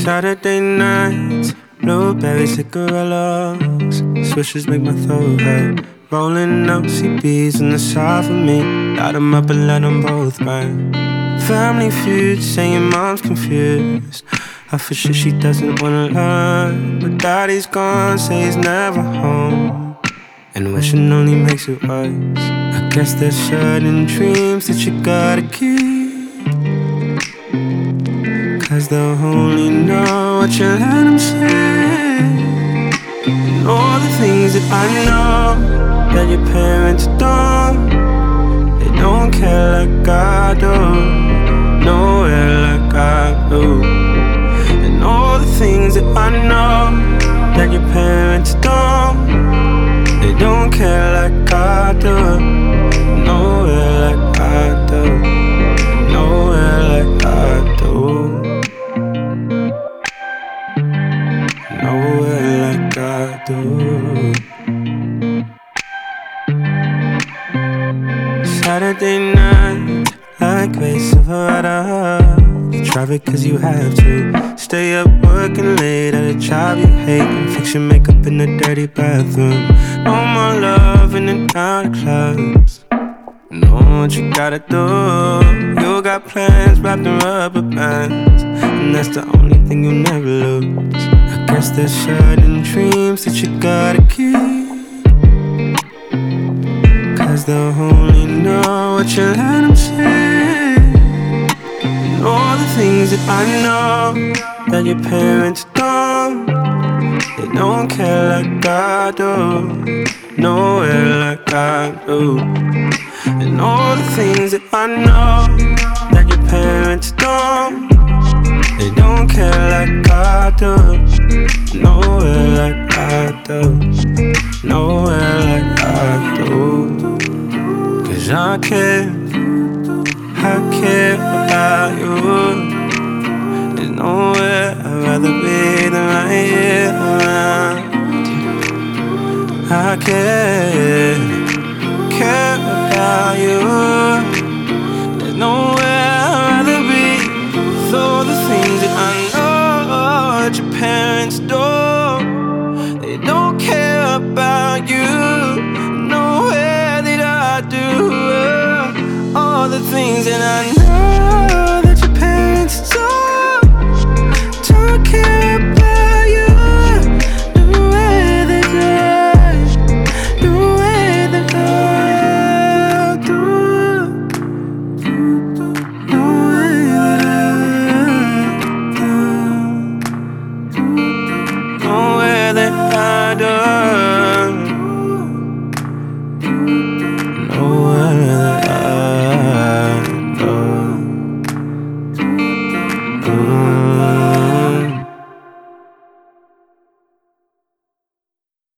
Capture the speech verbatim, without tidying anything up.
Saturday nights, blueberry cigarillos, swishes make my throat hurt. Rolling up C Bs in the side for me, light them up and let them both burn. Family feud, saying mom's confused. I for sure she doesn't wanna learn, but daddy's gone, say he's never home, and wishing only makes it worse. I guess there's certain dreams that you gotta keep, cause they'll only know what you let them say. And all the things that I know that your parents don't, they don't care like I do, nowhere like I do. And all the things that I know that your parents don't, they don't care like I do, nowhere like I do, nowhere like I do, nowhere like I do. Saturday night, like Ray Silverado, you traffic cause you have to. Stay up working late at a job you hate, and fix your makeup in the dirty bathroom. No more love in and out of clubs. Know what you gotta do. You got plans wrapped in rubber bands, and that's the only thing you'll never lose. I guess there's certain dreams that you gotta keep, cause they'll only know what you let them say. And all the things that I know that your parents don't, they don't care like I do, nowhere like I do. And all the things that I know that your parents don't, they don't care like I do, nowhere like I do, nowhere like I do. Cause I care, I care about you. There's nowhere I'd rather be than right here around. I care, care about you. There's nowhere I'd rather be with all the things that I know that your parents do. They don't care about you, nowhere that I do. All the things that I know